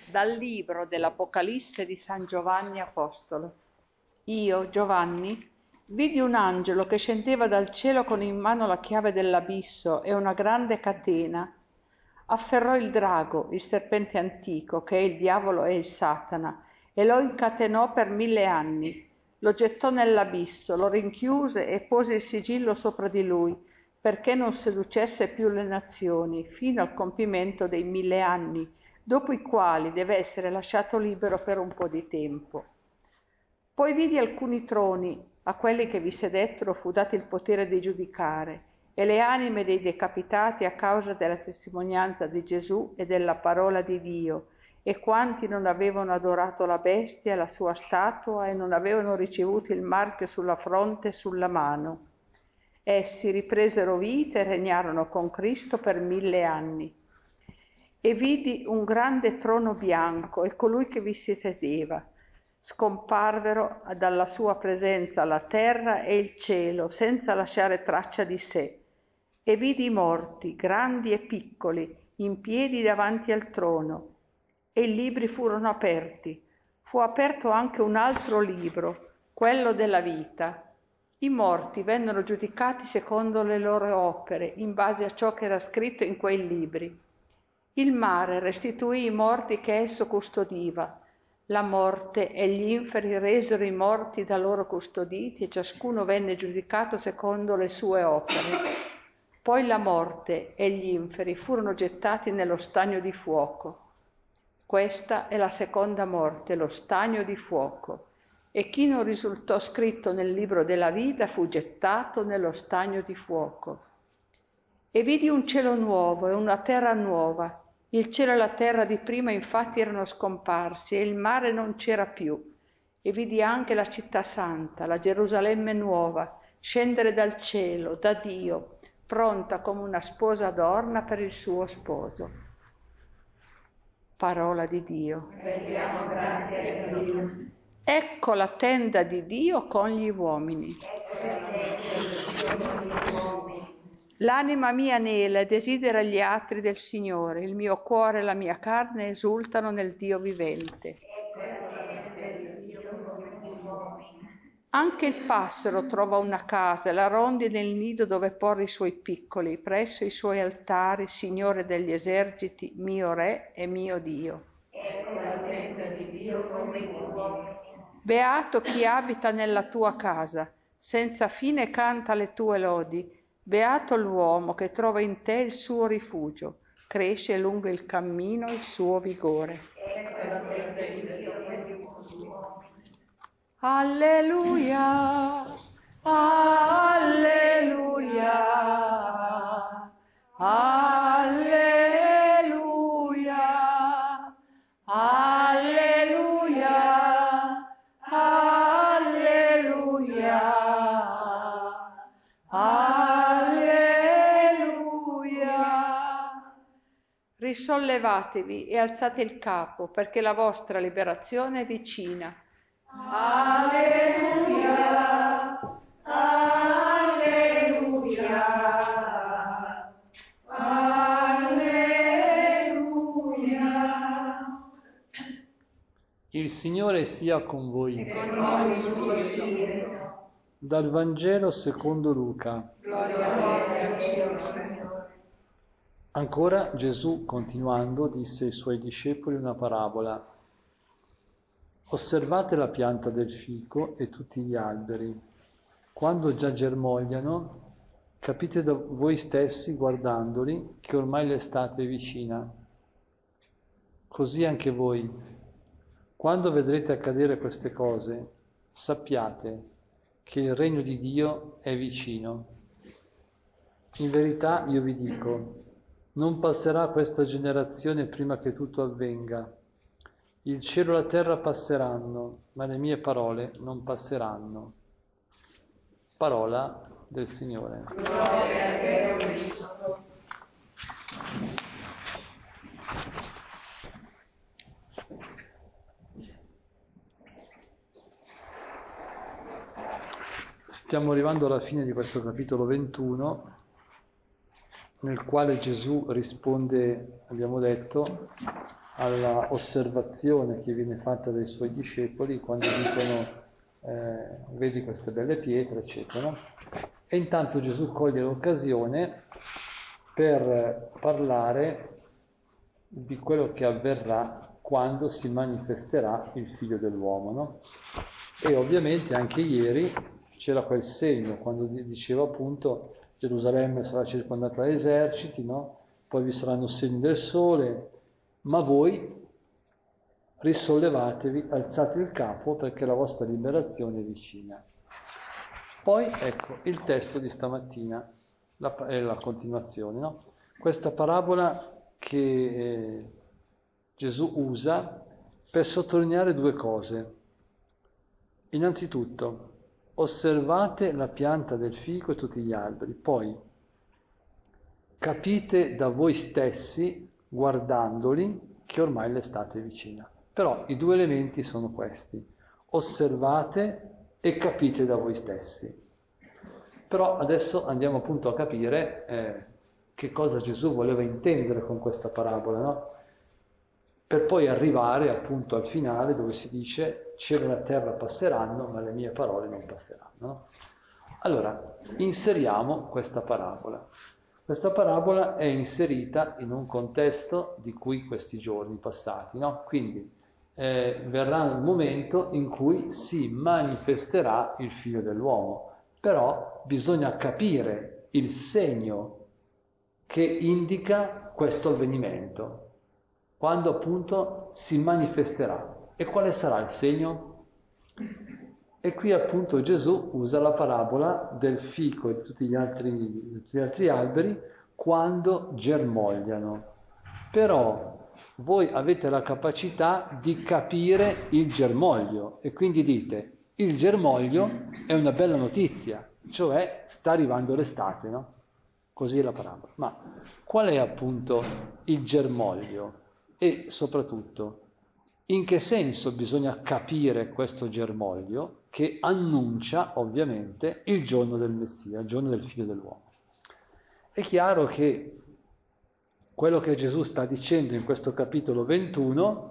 Dal libro dell'Apocalisse di San Giovanni Apostolo. Io, Giovanni, vidi un angelo che scendeva dal cielo con in mano la chiave dell'abisso e una grande catena. Afferrò il drago, il serpente antico, che è il diavolo e il Satana, e lo incatenò per 1000 anni. Lo gettò nell'abisso, lo rinchiuse e pose il sigillo sopra di lui, perché non seducesse più le nazioni, fino al compimento dei 1000 anni, dopo i quali deve essere lasciato libero per un po' di tempo. Poi vidi alcuni troni, a quelli che vi sedettero fu dato il potere di giudicare, e le anime dei decapitati a causa della testimonianza di Gesù e della parola di Dio, e quanti non avevano adorato la bestia e la sua statua e non avevano ricevuto il marchio sulla fronte e sulla mano. Essi ripresero vita e regnarono con Cristo per 1000 anni. E vidi un grande trono bianco e colui che vi si sedeva. Scomparvero dalla sua presenza la terra e il cielo, senza lasciare traccia di sé. E vidi i morti, grandi e piccoli, in piedi davanti al trono. E i libri furono aperti. Fu aperto anche un altro libro, quello della vita. I morti vennero giudicati secondo le loro opere, in base a ciò che era scritto in quei libri. Il mare restituì i morti che esso custodiva. La morte e gli inferi resero i morti da loro custoditi e ciascuno venne giudicato secondo le sue opere. Poi la morte e gli inferi furono gettati nello stagno di fuoco. Questa è la seconda morte, lo stagno di fuoco. E chi non risultò scritto nel libro della vita fu gettato nello stagno di fuoco. E vidi un cielo nuovo e una terra nuova. Il cielo e la terra di prima infatti erano scomparsi e il mare non c'era più. E vidi anche la città santa, la Gerusalemme nuova, scendere dal cielo, da Dio, pronta come una sposa adorna per il suo sposo. Parola di Dio. Rendiamo grazie a Dio. Ecco la tenda di Dio con gli uomini. L'anima mia anela e desidera gli atri del Signore, il mio cuore e la mia carne esultano nel Dio vivente. Anche il passero trova una casa, la rondine il nido dove porre i suoi piccoli, presso i suoi altari, Signore degli eserciti, mio Re e mio Dio. Ecco la tenda di Dio come gli uomini. Beato chi abita nella tua casa, senza fine canta le tue lodi. Beato l'uomo che trova in te il suo rifugio, cresce lungo il cammino il suo vigore. Ecco la tenda di Dio come gli uomini. Alleluia, alleluia, alleluia, alleluia, alleluia, alleluia. Risollevatevi e alzate il capo, perché la vostra liberazione è vicina. Alleluia, alleluia, alleluia. Il Signore sia con voi. E con il suo spirito. Dal Vangelo secondo Luca. Gloria a te, Signore. Ancora Gesù, continuando, disse ai suoi discepoli una parabola. Osservate la pianta del fico e tutti gli alberi. Quando già germogliano, capite da voi stessi, guardandoli, che ormai l'estate è vicina. Così anche voi, quando vedrete accadere queste cose, sappiate che il regno di Dio è vicino. In verità io vi dico, non passerà questa generazione prima che tutto avvenga. Il cielo e la terra passeranno, ma le mie parole non passeranno. Parola del Signore. Gloria a te, Cristo. Stiamo arrivando alla fine di questo capitolo 21, nel quale Gesù risponde, abbiamo detto, alla osservazione che viene fatta dai suoi discepoli quando dicono vedi queste belle pietre, eccetera. E intanto Gesù coglie l'occasione per parlare di quello che avverrà quando si manifesterà il Figlio dell'uomo, no? E ovviamente anche ieri c'era quel segno, quando diceva appunto Gerusalemme sarà circondata da eserciti, no? Poi vi saranno segni del sole, ma voi risollevatevi, alzate il capo perché la vostra liberazione è vicina. Poi ecco il testo di stamattina, la continuazione, no? Questa parabola che Gesù usa per sottolineare due cose. Innanzitutto, osservate la pianta del fico e tutti gli alberi, poi capite da voi stessi, guardandoli, che ormai l'estate è vicina. Però i due elementi sono questi: osservate e capite da voi stessi. Però adesso andiamo appunto a capire che cosa Gesù voleva intendere con questa parabola, no? Per poi arrivare appunto al finale dove si dice cielo e la terra passeranno, ma le mie parole non passeranno. No? Allora, inseriamo questa parabola. Questa parabola è inserita in un contesto di cui questi giorni passati, no? Quindi verrà il momento in cui si manifesterà il Figlio dell'uomo, però bisogna capire il segno che indica questo avvenimento, quando appunto si manifesterà. E quale sarà il segno? E qui appunto Gesù usa la parabola del fico e di tutti gli altri alberi quando germogliano. Però voi avete la capacità di capire il germoglio e quindi dite, il germoglio è una bella notizia, cioè sta arrivando l'estate, no? Così è la parabola. Ma qual è appunto il germoglio? E soprattutto, in che senso bisogna capire questo germoglio che annuncia ovviamente il giorno del Messia, il giorno del Figlio dell'uomo? È chiaro che quello che Gesù sta dicendo in questo capitolo 21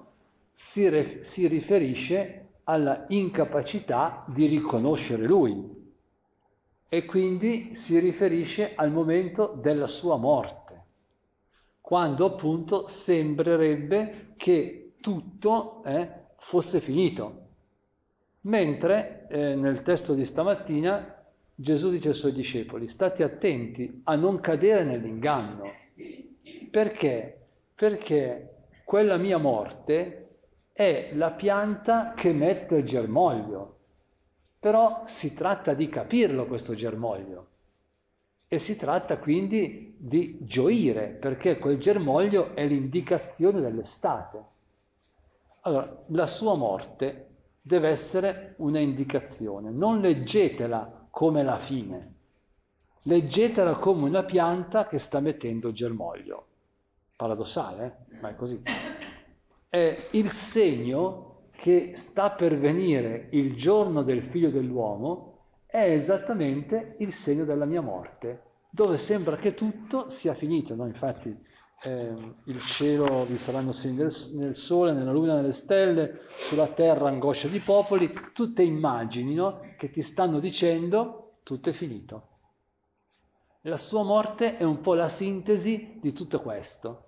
si riferisce alla incapacità di riconoscere Lui e quindi si riferisce al momento della sua morte, quando appunto sembrerebbe che tutto fosse finito. Mentre nel testo di stamattina Gesù dice ai suoi discepoli: state attenti a non cadere nell'inganno. Perché? Perché quella mia morte è la pianta che mette il germoglio. Però si tratta di capirlo questo germoglio. E si tratta quindi di gioire, perché quel germoglio è l'indicazione dell'estate. Allora, la sua morte deve essere una indicazione. Non leggetela come la fine. Leggetela come una pianta che sta mettendo il germoglio. Paradossale, ma è così. È il segno che sta per venire il giorno del Figlio dell'uomo, è esattamente il segno della mia morte, dove sembra che tutto sia finito, no? Infatti il cielo vi saranno segni nel sole, nella luna, nelle stelle, sulla terra angoscia di popoli, tutte immagini, no? Che ti stanno dicendo tutto è finito. La sua morte è un po' la sintesi di tutto questo.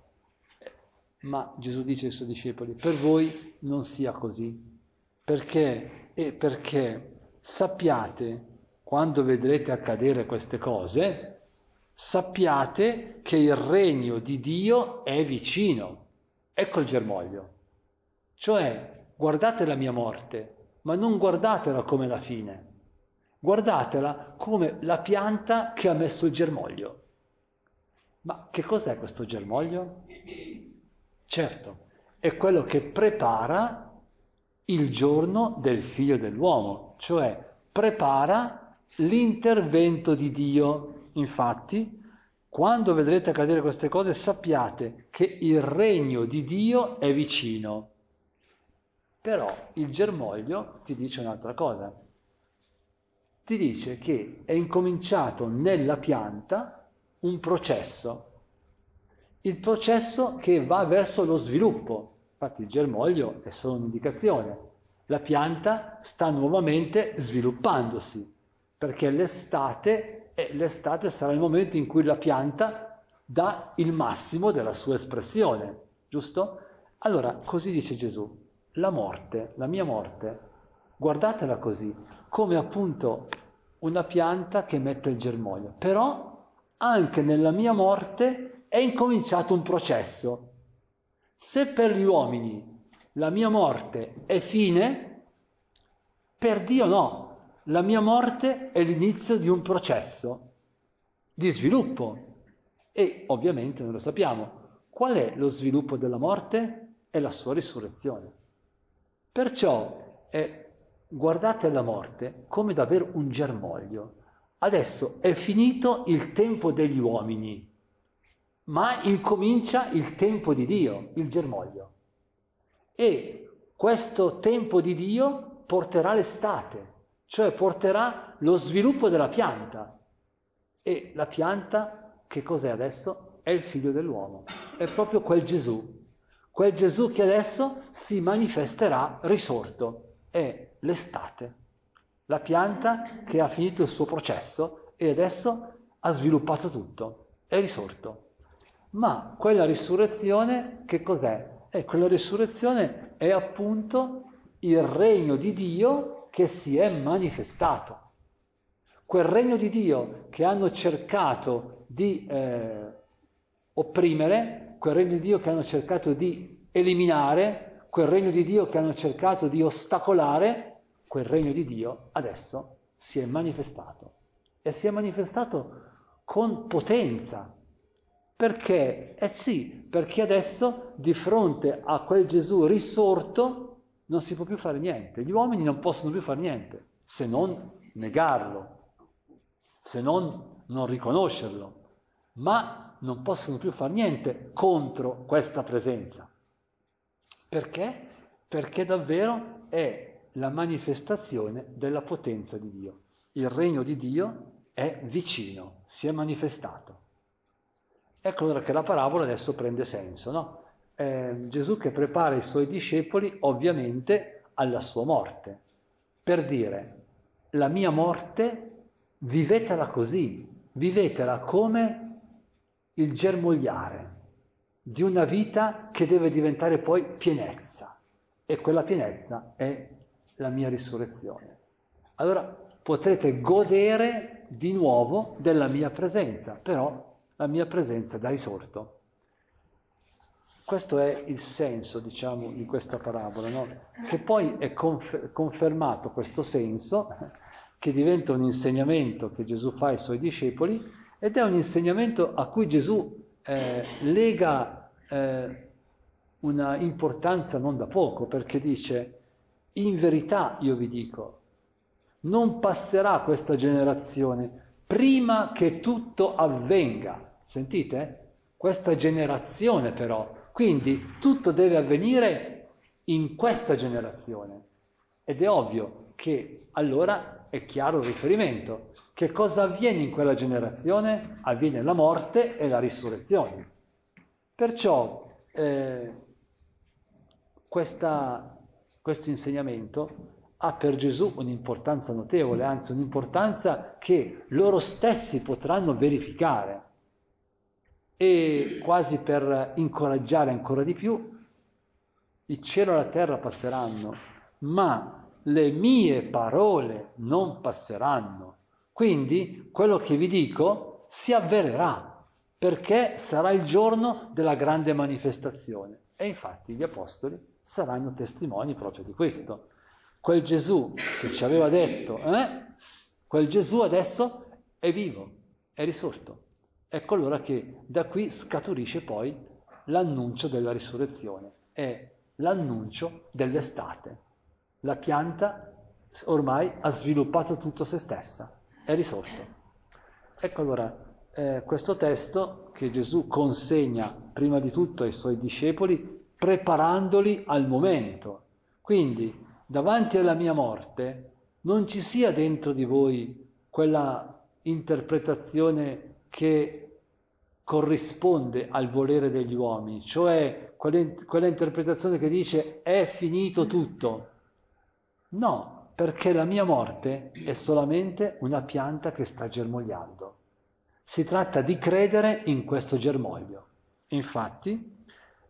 Ma Gesù dice ai suoi discepoli: per voi non sia così. Perché? Perché sappiate, quando vedrete accadere queste cose, sappiate che il regno di Dio è vicino. Ecco il germoglio. Cioè, guardate la mia morte, ma non guardatela come la fine. Guardatela come la pianta che ha messo il germoglio. Ma che cos'è questo germoglio? Certo, è quello che prepara il giorno del Figlio dell'uomo, cioè prepara l'intervento di Dio. Infatti, quando vedrete accadere queste cose, sappiate che il regno di Dio è vicino. Però il germoglio ti dice un'altra cosa. Ti dice che è incominciato nella pianta un processo, il processo che va verso lo sviluppo. Infatti il germoglio è solo un'indicazione. La pianta sta nuovamente sviluppandosi, perché l'estate sarà il momento in cui la pianta dà il massimo della sua espressione, giusto? Allora, così dice Gesù, la morte, la mia morte, guardatela così, come appunto una pianta che mette il germoglio. Però anche nella mia morte è incominciato un processo. Se per gli uomini la mia morte è fine, per Dio no. La mia morte è l'inizio di un processo di sviluppo. E ovviamente noi lo sappiamo. Qual è lo sviluppo della morte? È la sua risurrezione. Perciò guardate la morte come davvero un germoglio. Adesso è finito il tempo degli uomini, ma incomincia il tempo di Dio, il germoglio. E questo tempo di Dio porterà l'estate, cioè porterà lo sviluppo della pianta. E la pianta, che cos'è adesso? È il figlio dell'uomo, è proprio quel Gesù che adesso si manifesterà risorto, è l'estate, la pianta che ha finito il suo processo e adesso ha sviluppato tutto, è risorto. Ma quella risurrezione che cos'è? Quella risurrezione è appunto il regno di Dio che si è manifestato. Quel regno di Dio che hanno cercato di opprimere, quel regno di Dio che hanno cercato di eliminare, quel regno di Dio che hanno cercato di ostacolare, quel regno di Dio adesso si è manifestato. E si è manifestato con potenza. Perché? Perché adesso di fronte a quel Gesù risorto non si può più fare niente. Gli uomini non possono più fare niente se non negarlo, se non riconoscerlo, ma non possono più fare niente contro questa presenza. Perché? Perché davvero è la manifestazione della potenza di Dio. Il regno di Dio è vicino, si è manifestato. Ecco allora che la parabola adesso prende senso, no? Gesù che prepara i suoi discepoli ovviamente alla sua morte, per dire, la mia morte vivetela così, vivetela come il germogliare di una vita che deve diventare poi pienezza, e quella pienezza è la mia risurrezione. Allora potrete godere di nuovo della mia presenza, però la mia presenza da risorto. Questo è il senso, diciamo, di questa parabola, no? Che poi è confermato questo senso, che diventa un insegnamento che Gesù fa ai suoi discepoli, ed è un insegnamento a cui Gesù lega una importanza non da poco, perché dice, in verità io vi dico, non passerà questa generazione prima che tutto avvenga. Sentite? Questa generazione però. Quindi tutto deve avvenire in questa generazione. Ed è ovvio che allora è chiaro il riferimento. Che cosa avviene in quella generazione? Avviene la morte e la risurrezione. Perciò questo insegnamento ha per Gesù un'importanza notevole, anzi un'importanza che loro stessi potranno verificare. E quasi per incoraggiare ancora di più, il cielo e la terra passeranno, ma le mie parole non passeranno. Quindi quello che vi dico si avvererà, perché sarà il giorno della grande manifestazione. E infatti gli apostoli saranno testimoni proprio di questo. Quel Gesù che ci aveva detto, quel Gesù adesso è vivo, è risorto. Ecco allora che da qui scaturisce poi l'annuncio della risurrezione, è l'annuncio dell'estate. La pianta ormai ha sviluppato tutto se stessa, è risorto. Ecco allora questo testo che Gesù consegna prima di tutto ai suoi discepoli, preparandoli al momento. Quindi davanti alla mia morte non ci sia dentro di voi quella interpretazione che corrisponde al volere degli uomini, cioè quella interpretazione che dice è finito tutto. No, perché la mia morte è solamente una pianta che sta germogliando. Si tratta di credere in questo germoglio. Infatti,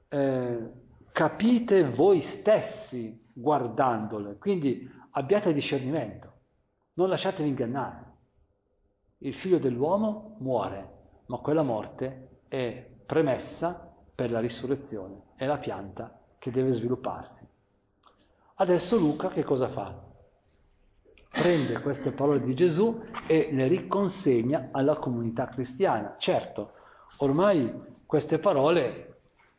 capite voi stessi guardandole, quindi abbiate discernimento, non lasciatevi ingannare. Il figlio dell'uomo muore, ma quella morte è premessa per la risurrezione, è la pianta che deve svilupparsi. Adesso Luca che cosa fa? Prende queste parole di Gesù e le riconsegna alla comunità cristiana. Certo, ormai queste parole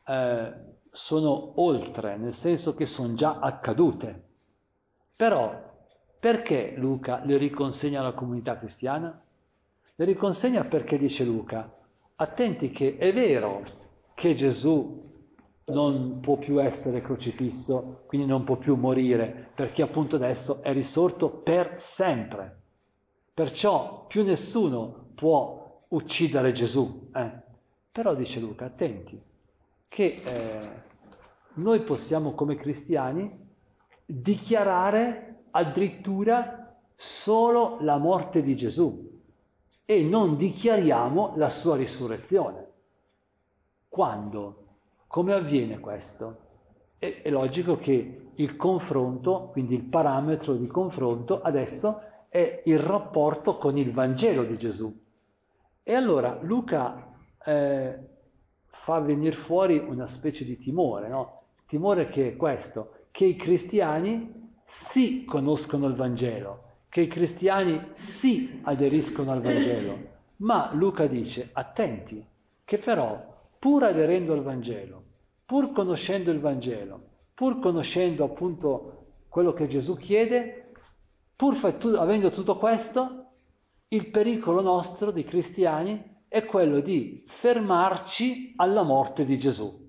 sono oltre, nel senso che sono già accadute. Però, perché Luca le riconsegna alla comunità cristiana? Le riconsegna perché dice Luca, attenti che è vero che Gesù non può più essere crocifisso, quindi non può più morire, perché appunto adesso è risorto per sempre. Perciò più nessuno può uccidere Gesù. Però dice Luca, attenti, che noi possiamo come cristiani dichiarare addirittura solo la morte di Gesù e non dichiariamo la sua risurrezione. Quando? Come avviene questo? È logico che il confronto, quindi il parametro di confronto, adesso è il rapporto con il Vangelo di Gesù. E allora Luca fa venire fuori una specie di timore, no? Timore che è questo, che i cristiani sì conoscono il Vangelo, che i cristiani sì aderiscono al Vangelo, ma Luca dice, attenti, che però pur aderendo al Vangelo, pur conoscendo il Vangelo, pur conoscendo appunto quello che Gesù chiede, pur avendo tutto questo, il pericolo nostro di cristiani è quello di fermarci alla morte di Gesù.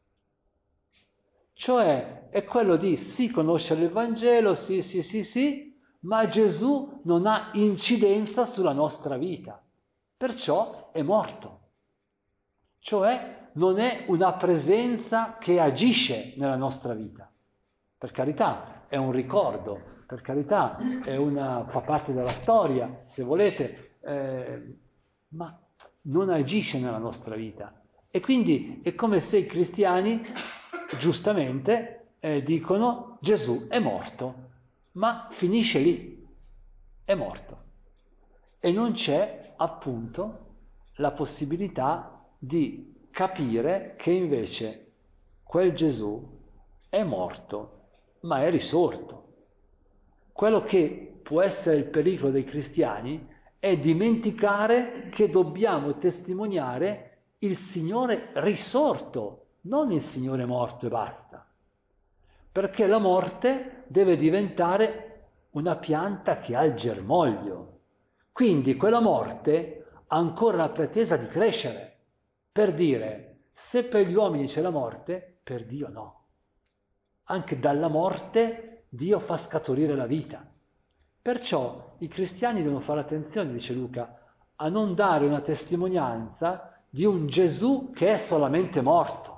Cioè è quello di sì conoscere il Vangelo, sì, ma Gesù non ha incidenza sulla nostra vita, perciò è morto. Cioè non è una presenza che agisce nella nostra vita. Per carità, è un ricordo, per carità, fa parte della storia, se volete, ma non agisce nella nostra vita. E quindi è come se i cristiani, giustamente, dicono Gesù è morto, ma finisce lì, è morto. E non c'è appunto la possibilità di capire che invece quel Gesù è morto, ma è risorto. Quello che può essere il pericolo dei cristiani è dimenticare che dobbiamo testimoniare il Signore risorto, non il Signore morto e basta. Perché la morte deve diventare una pianta che ha il germoglio. Quindi quella morte ha ancora la pretesa di crescere, per dire, se per gli uomini c'è la morte, per Dio no. Anche dalla morte Dio fa scaturire la vita. Perciò i cristiani devono fare attenzione, dice Luca, a non dare una testimonianza di un Gesù che è solamente morto,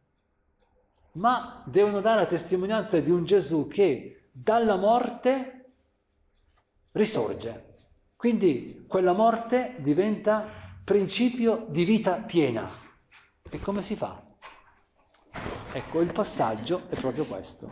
ma devono dare la testimonianza di un Gesù che dalla morte risorge. Quindi quella morte diventa principio di vita piena. E come si fa? Ecco, il passaggio è proprio questo.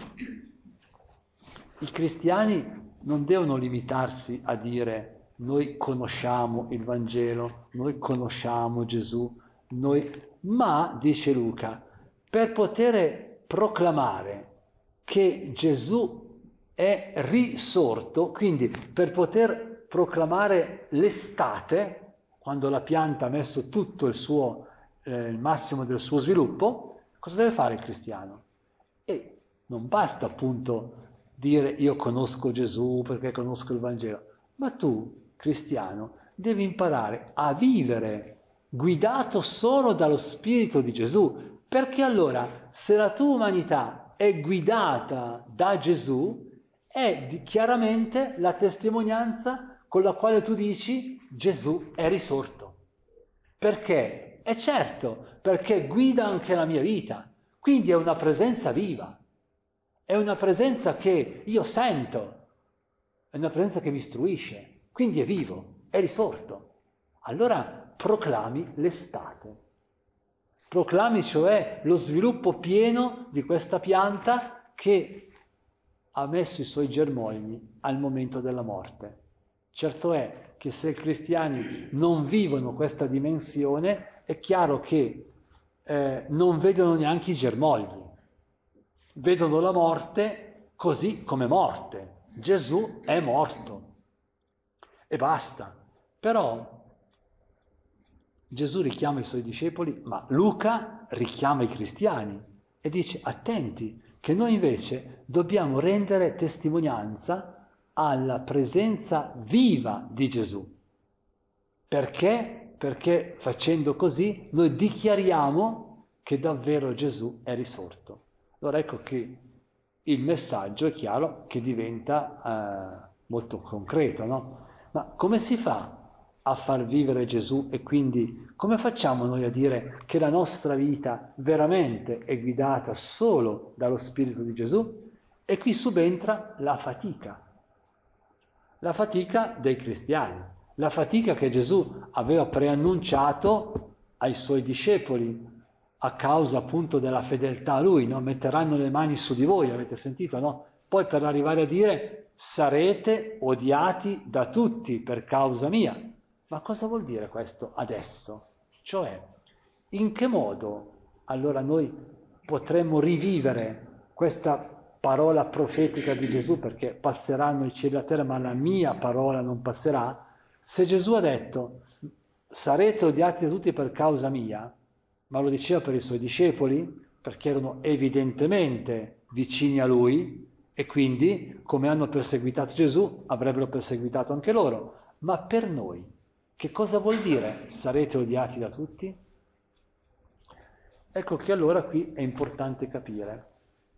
I cristiani non devono limitarsi a dire noi conosciamo il Vangelo, noi conosciamo Gesù, ma, dice Luca, per poter proclamare che Gesù è risorto, quindi per poter proclamare l'estate, quando la pianta ha messo tutto il massimo del suo sviluppo, cosa deve fare il cristiano? E non basta appunto dire io conosco Gesù perché conosco il Vangelo, ma tu, cristiano, devi imparare a vivere guidato solo dallo Spirito di Gesù, perché allora se la tua umanità è guidata da Gesù, è chiaramente la testimonianza con la quale tu dici Gesù è risorto. Perché E certo, perché guida anche la mia vita. Quindi è una presenza viva, è una presenza che io sento, è una presenza che mi istruisce, quindi è vivo, è risorto. Allora proclami l'estate, proclami cioè lo sviluppo pieno di questa pianta che ha messo i suoi germogli al momento della morte. Certo è che se i cristiani non vivono questa dimensione, è chiaro che non vedono neanche i germogli, vedono la morte così come morte. Gesù è morto e basta. Però Gesù richiama i suoi discepoli, ma Luca richiama i cristiani e dice: attenti, che noi invece dobbiamo rendere testimonianza alla presenza viva di Gesù. Perché? Perché facendo così noi dichiariamo che davvero Gesù è risorto. Allora ecco che il messaggio è chiaro che diventa molto concreto, no? Ma come si fa a far vivere Gesù e quindi come facciamo noi a dire che la nostra vita veramente è guidata solo dallo Spirito di Gesù? E qui subentra la fatica dei cristiani, la fatica che Gesù aveva preannunciato ai suoi discepoli a causa appunto della fedeltà a Lui, no? Metteranno le mani su di voi, avete sentito, no? Poi per arrivare a dire sarete odiati da tutti per causa mia. Ma cosa vuol dire questo adesso? Cioè, in che modo allora noi potremmo rivivere questa parola profetica di Gesù, perché passeranno i cieli e la terra, ma la mia parola non passerà? Se Gesù ha detto sarete odiati da tutti per causa mia, ma lo diceva per i suoi discepoli, perché erano evidentemente vicini a lui e quindi, come hanno perseguitato Gesù, avrebbero perseguitato anche loro. Ma per noi, che cosa vuol dire sarete odiati da tutti? Ecco che allora qui è importante capire.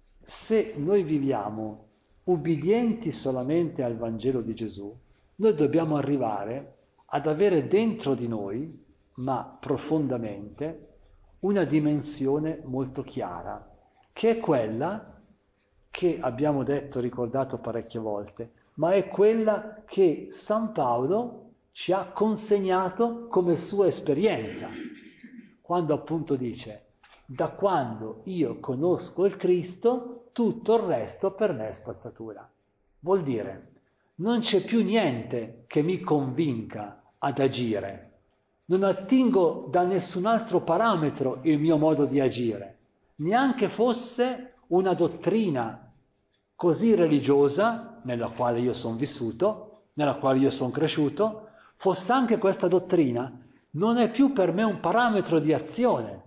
Se noi viviamo ubbidienti solamente al Vangelo di Gesù, noi dobbiamo arrivare ad avere dentro di noi, ma profondamente, una dimensione molto chiara, che è quella che abbiamo detto, ricordato parecchie volte, ma è quella che San Paolo ci ha consegnato come sua esperienza, quando appunto dice: da quando io conosco il Cristo, tutto il resto per me è spazzatura. Vuol dire, non c'è più niente che mi convinca ad agire, non attingo da nessun altro parametro il mio modo di agire, neanche fosse una dottrina così religiosa, nella quale io sono vissuto, nella quale io sono cresciuto, fosse anche questa dottrina, non è più per me un parametro di azione,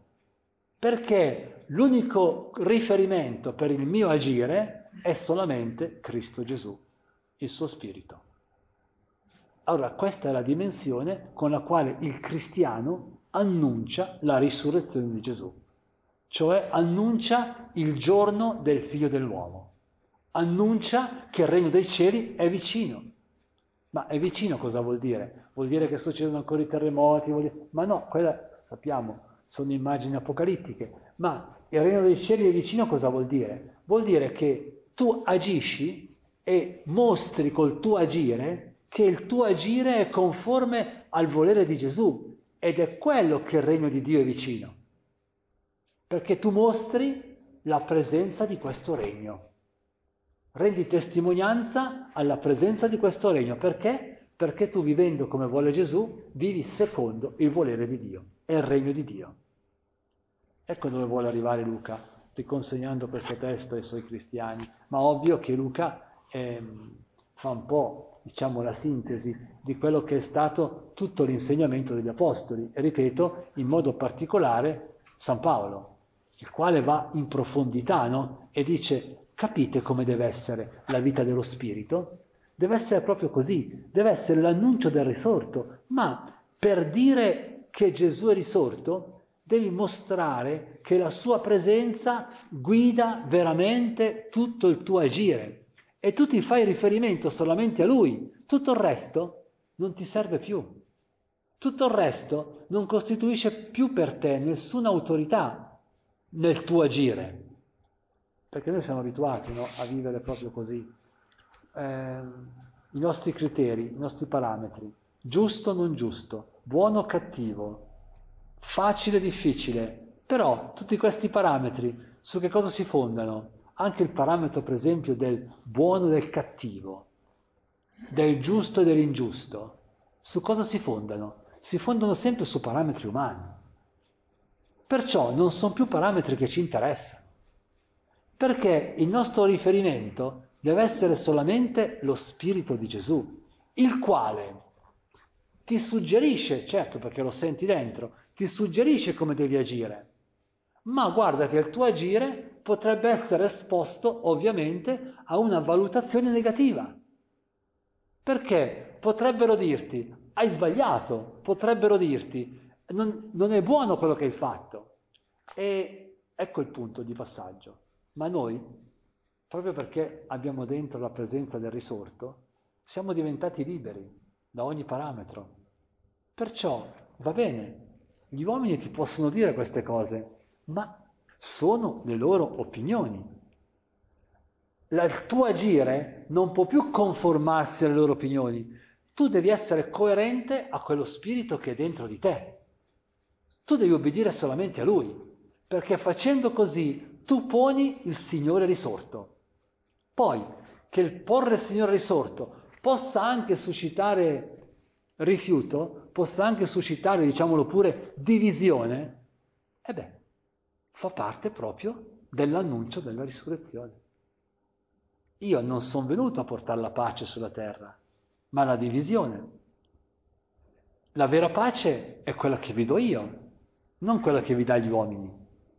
perché l'unico riferimento per il mio agire è solamente Cristo Gesù, il suo Spirito. Allora, questa è la dimensione con la quale il cristiano annuncia la risurrezione di Gesù, cioè annuncia il giorno del Figlio dell'uomo, annuncia che il regno dei cieli è vicino. Ma è vicino cosa vuol dire? Vuol dire che succedono ancora i terremoti? Ma no, quella sappiamo, sono immagini apocalittiche. Ma il regno dei cieli è vicino cosa vuol dire? Vuol dire che tu agisci e mostri col tuo agire che il tuo agire è conforme al volere di Gesù, ed è quello che il regno di Dio è vicino, perché tu mostri la presenza di questo regno, rendi testimonianza alla presenza di questo regno. Perché? Perché tu, vivendo come vuole Gesù, vivi secondo il volere di Dio, è il regno di Dio. Ecco dove vuole arrivare Luca, riconsegnando questo testo ai suoi cristiani, ma ovvio che Luca fa un po', diciamo, la sintesi di quello che è stato tutto l'insegnamento degli Apostoli, e ripeto, in modo particolare San Paolo, il quale va in profondità, no? E dice: capite come deve essere la vita dello Spirito? Deve essere proprio così, deve essere l'annuncio del risorto, ma per dire che Gesù è risorto devi mostrare che la sua presenza guida veramente tutto il tuo agire. E tu ti fai riferimento solamente a Lui, tutto il resto non ti serve più. Tutto il resto non costituisce più per te nessuna autorità nel tuo agire. Perché noi siamo abituati, no, a vivere proprio così. I nostri criteri, i nostri parametri, giusto o non giusto, buono o cattivo, facile o difficile, però tutti questi parametri su che cosa si fondano? Anche il parametro, per esempio, del buono e del cattivo, del giusto e dell'ingiusto, su cosa si fondano? Si fondano sempre su parametri umani. Perciò non sono più parametri che ci interessano. Perché il nostro riferimento deve essere solamente lo Spirito di Gesù, il quale ti suggerisce, certo perché lo senti dentro, ti suggerisce come devi agire, ma guarda che il tuo agire potrebbe essere esposto ovviamente a una valutazione negativa, perché potrebbero dirti hai sbagliato, potrebbero dirti non è buono quello che hai fatto, e ecco il punto di passaggio. Ma noi, proprio perché abbiamo dentro la presenza del risorto, siamo diventati liberi da ogni parametro. Perciò va bene, gli uomini ti possono dire queste cose, ma sono le loro opinioni. Il tuo agire non può più conformarsi alle loro opinioni. Tu devi essere coerente a quello spirito che è dentro di te. Tu devi obbedire solamente a Lui, perché facendo così tu poni il Signore risorto. Poi, che il porre il Signore risorto possa anche suscitare rifiuto, possa anche suscitare, diciamolo pure, divisione, fa parte proprio dell'annuncio della risurrezione. Io non sono venuto a portare la pace sulla terra, ma la divisione. La vera pace è quella che vi do io, non quella che vi dà gli uomini.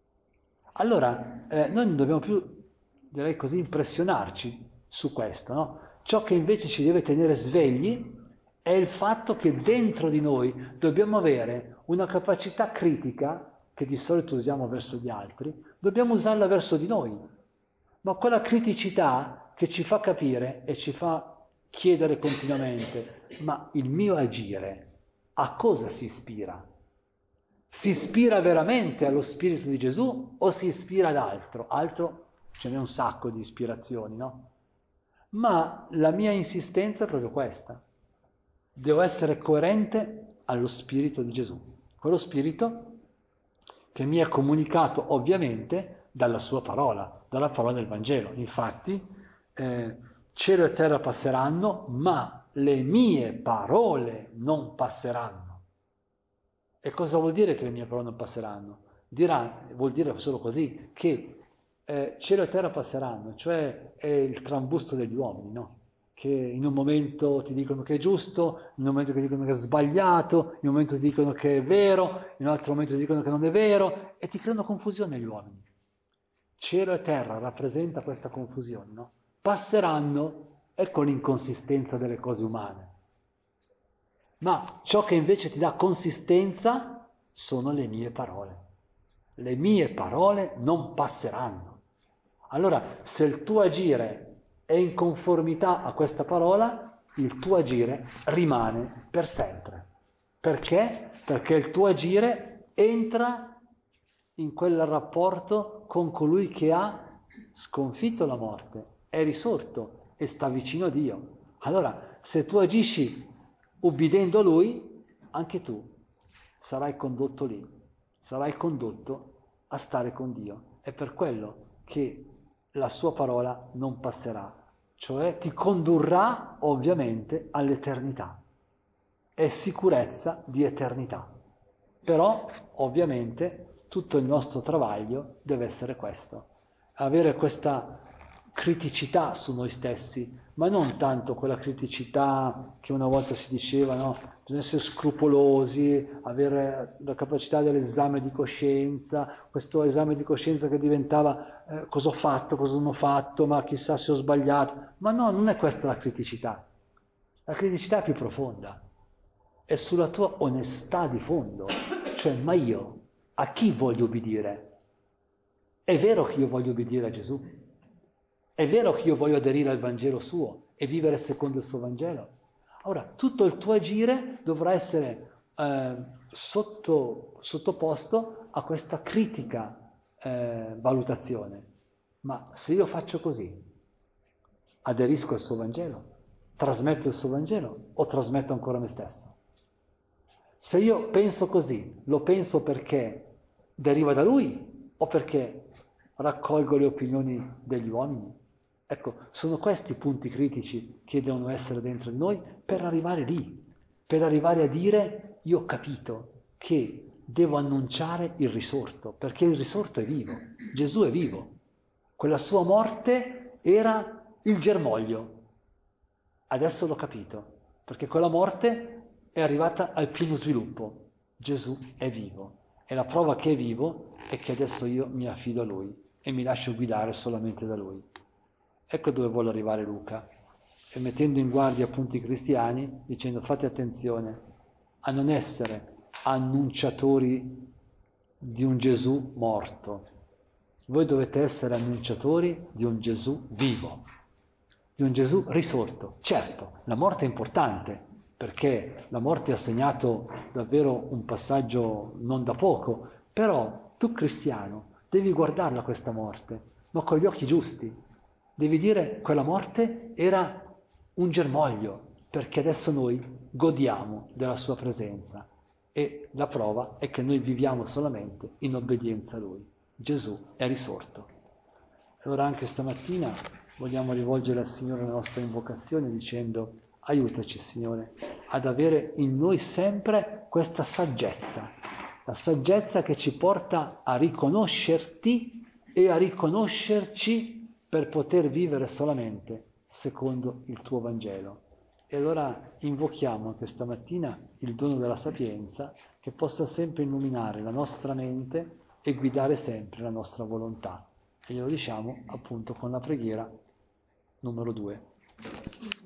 Allora, noi non dobbiamo più, direi così, impressionarci su questo, no? Ciò che invece ci deve tenere svegli è il fatto che dentro di noi dobbiamo avere una capacità critica, che di solito usiamo verso gli altri, dobbiamo usarla verso di noi. Ma quella criticità che ci fa capire e ci fa chiedere continuamente, ma il mio agire a cosa si ispira? Si ispira veramente allo Spirito di Gesù o si ispira ad altro? Altro ce n'è un sacco di ispirazioni, no? Ma la mia insistenza è proprio questa. Devo essere coerente allo Spirito di Gesù. Quello Spirito che mi è comunicato ovviamente dalla sua parola, dalla parola del Vangelo. Infatti, cielo e terra passeranno, ma le mie parole non passeranno. E cosa vuol dire che le mie parole non passeranno? Vuol dire solo così, che cielo e terra passeranno, cioè è il trambusto degli uomini, no? Che in un momento ti dicono che è giusto, in un momento ti dicono che è sbagliato, in un momento ti dicono che è vero, in un altro momento ti dicono che non è vero, e ti creano confusione gli uomini. Cielo e terra rappresenta questa confusione, no? Passeranno, ecco l'inconsistenza delle cose umane. Ma ciò che invece ti dà consistenza sono le mie parole. Le mie parole non passeranno. Allora, se il tuo agire è in conformità a questa parola, il tuo agire rimane per sempre. Perché? Perché il tuo agire entra in quel rapporto con colui che ha sconfitto la morte, è risorto e sta vicino a Dio. Allora, se tu agisci ubbidendo a Lui, anche tu sarai condotto lì, sarai condotto a stare con Dio. È per quello che la sua parola non passerà, cioè ti condurrà ovviamente all'eternità. È sicurezza di eternità. Però ovviamente tutto il nostro travaglio deve essere questo, avere questa criticità su noi stessi, ma non tanto quella criticità che una volta si diceva, no? Bisogna essere scrupolosi, avere la capacità dell'esame di coscienza, questo esame di coscienza che diventava cosa ho fatto, cosa non ho fatto, ma chissà se ho sbagliato. Ma no, non è questa la criticità. La criticità è più profonda, è sulla tua onestà di fondo, cioè ma io a chi voglio obbedire? È vero che io voglio obbedire a Gesù? È vero che io voglio aderire al Vangelo suo e vivere secondo il suo Vangelo? Ora, tutto il tuo agire dovrà essere sottoposto a questa critica valutazione. Ma se io faccio così, aderisco al suo Vangelo, trasmetto il suo Vangelo o trasmetto ancora me stesso? Se io penso così, lo penso perché deriva da lui o perché raccolgo le opinioni degli uomini? Ecco, sono questi i punti critici che devono essere dentro di noi per arrivare lì, per arrivare a dire io ho capito che devo annunciare il risorto, perché il risorto è vivo, Gesù è vivo. Quella sua morte era il germoglio. Adesso l'ho capito, perché quella morte è arrivata al pieno sviluppo. Gesù è vivo. E la prova che è vivo è che adesso io mi affido a Lui e mi lascio guidare solamente da Lui. Ecco dove vuole arrivare Luca, e mettendo in guardia appunto i cristiani, dicendo fate attenzione a non essere annunciatori di un Gesù morto. Voi dovete essere annunciatori di un Gesù vivo, di un Gesù risorto. Certo, la morte è importante, perché la morte ha segnato davvero un passaggio non da poco, però tu cristiano devi guardarla questa morte, ma con gli occhi giusti. Devi dire quella morte era un germoglio, perché adesso noi godiamo della sua presenza e la prova è che noi viviamo solamente in obbedienza a Lui. Gesù è risorto. Allora anche stamattina vogliamo rivolgere al Signore la nostra invocazione dicendo aiutaci Signore ad avere in noi sempre questa saggezza, la saggezza che ci porta a riconoscerti e a riconoscerci per poter vivere solamente secondo il tuo Vangelo. E allora invochiamo anche stamattina il dono della sapienza che possa sempre illuminare la nostra mente e guidare sempre la nostra volontà. E glielo diciamo appunto con la preghiera numero 2.